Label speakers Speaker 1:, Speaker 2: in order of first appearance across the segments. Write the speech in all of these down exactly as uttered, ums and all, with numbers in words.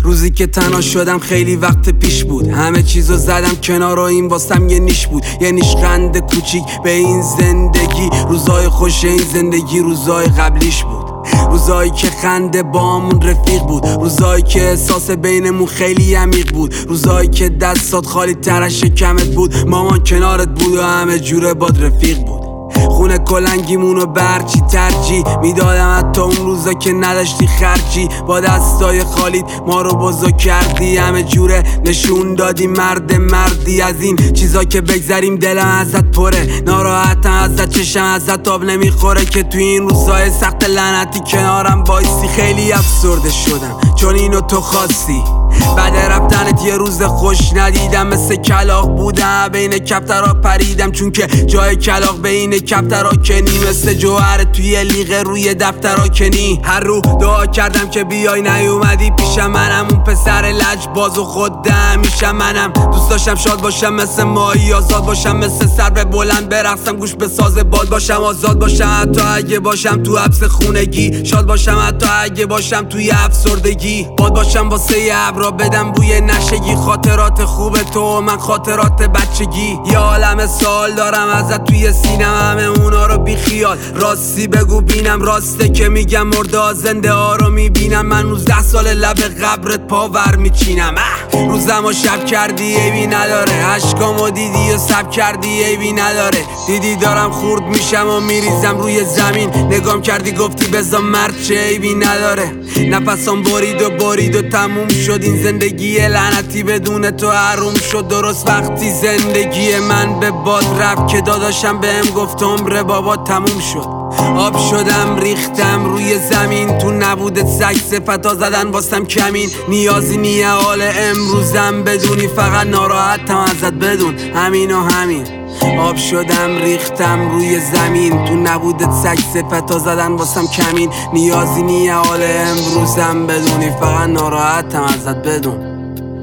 Speaker 1: روزی که تنها شدم خیلی وقت پیش بود، همه چیزو زدم کنار و این واسم یه نیش بود، یه نیشخند کوچیک به این زندگی. روزای خوش این زندگی روزای قبلیش بود، روزایی که خنده بامون رفیق بود، روزایی که احساس بینمون خیلی عمیق بود، روزایی که دستات خالی تر از شکمت بود، مامان کنارت بود و همه جوره باد رفیق بود. خونه کلنگیمونو برچی ترجی میدادم حتی اون روزا که نداشتی خرجی، با دستای خالیت ما رو بزرگ کردی، همه جوره نشون دادی مرد مردی. از این چیزا که بگذریم دلم ازت پره، ناراحتم ازت، چشم ازت آب نمیخوره که توی این روزای سخت لعنتی کنارم بایستی. خیلی افسرده شدم چون اینو تو خواستی، بعد رفتنت یه روز خوش ندیدم، مثل کلاغ بودم بین کفترها پریدم، چون که جای کلاغ بین کفترها کنی، مثل جوهر توی لیغه روی دفترها کنی. هر رو دعا کردم که بیای نیومدی پیشم، منم اون پسر لج باز و خودم میشم، منم دوست داشتم شاد باشم مثل ماهی، آزاد باشم مثل سرو بلند برقصم گوش به ساز باد باشم، آزاد باشم حتی اگه باشم تو حبس خونگی، شاد باشم حتی اگه باشم توی افسردگی، باد باشم واسه ابرا بدم بوی نشگی، خاطرات خوب تو من خاطرات بچگی. یه عالم سوال دارم ازت توی سینم، همه اونا رو بی خیال راستی بگو بینم، راسته که میگم مرده ها زنده ها رو میبینم، من نوزده سال لب قبرت پاور میچینم. روزم و شب کردی عیبی نداره، عشقامو دیدی و سب کردی عیبی نداره، دیدی دارم خورد میشم و میریزم روی زمین، نگام کردی گفتی بزا مرد چه عیبی نداره. نفسام برید و برید و تموم شد، این زندگی لعنتی بدون تو حروم شد. درست وقتی زندگی من به باد رفت که داداشم بهم گفت عمر بابا تموم شد، آب شدم ریختم روی زمین، تو نبودت سگ صفتا زدن واسم کمین، نیازی نیه حال امروزم بدونی، فقط ناراحتم ازت بدون همین و همین. آب شدم ریختم روی زمین، تو نبودت سگ صفتا زدن واسم کمین، نیازی نیه حال امروزم بدونی، فقط ناراحتم ازت بدون.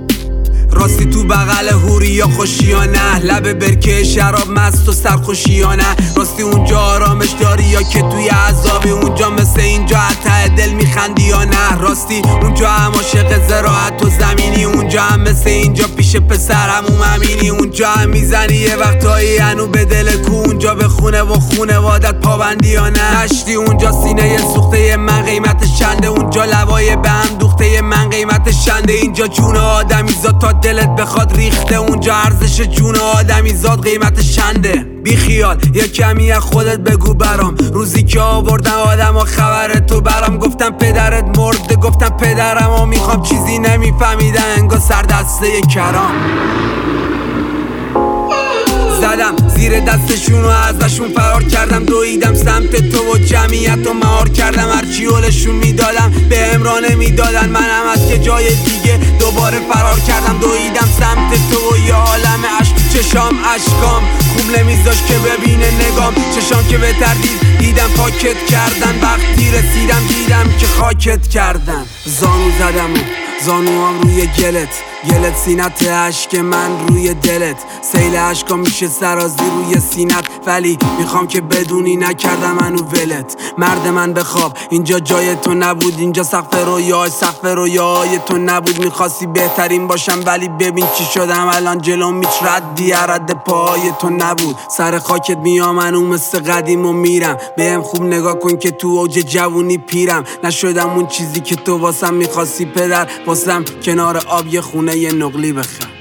Speaker 1: راستی تو بغل هوری یا خوشی یا نه، لب برکه شراب مست و سرخوشی یا نه، راستی اونجا آرامش داری یا که توی عذابی، اونجا مثل اینجا ته دل میخندی یا نه، راستی اونجا هم عاشق زراعت و زمینی، اونجا هم مثل اینجا پیش پسرمون امینی، اونجا هم میزنی یه وقتایی هنو به دل کو، اونجا به خونه و خونوادت پابندی یا نه، نشتی اونجا سینه سوخته من قیمتش چنده، اونجا لوای به هم دوخته من قیمتش چنده، اینجا جون آدمی زاد تا دلت بخواد ریخته، اونجا ارزش جون آدمی زاد قیمتش چنده. بی خیال یه کمی از خودت بگو برام، روزی که آوردن آدم و خبر تو برام، گفتم پدرت مرده، گفتم پدرم و میخوام، چیزی نمیفهمیدن انگار سر دسته کرام. زدم زیر دستشون و ازشون فرار کردم، دویدم سمت تو و جمعیت و مهار کردم، هرچی حالشون میدادم به امرا نمیدادن، منم از که جای دیگه دوباره فرار کردم، دویدم سمت تو و یه عالم عشق، چشام عشقام خوب نمیذاش که ببینه نگام، چشام که به تردید دیدم پاکت کردن، وقتی رسیدم دیدم که خاکت کردن. زانو زدم و زانوام روی گلت، گلت سینت عشق من روی دلت، سیل عشقا میشه سرازی روی سینت، ولی میخوام که بدونی نکردم منو ولت. مرد من بخواب اینجا جای تو نبود، اینجا سقف رویای سقف رویای تو نبود، میخواستی بهترین باشم ولی ببین چی شدم الان، جلوم هیچ ردی رد پای تو نبود، سر خاکت میام منو مثل قدیم و میرم، بهم خوب نگاه کن که تو اوج جوونی پیرم، نشدم اون چیزی که تو واسم میخواستی پدر، واسم کنار آب یه خونه یه نقلی بخر.